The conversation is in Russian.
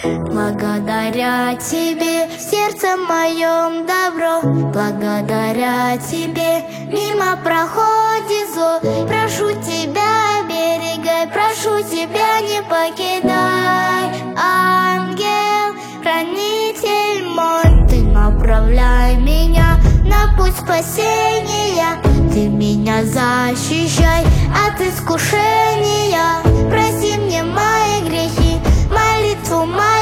Благодаря тебе в сердце моем добро, благодаря тебе мимо проходит зло. Прошу тебя, оберегай, прошу тебя, не покидай. Ангел, хранитель мой, ты направляй меня на путь спасения. Ты меня защищай от искушения. Прости мне мои грехи, молитву мою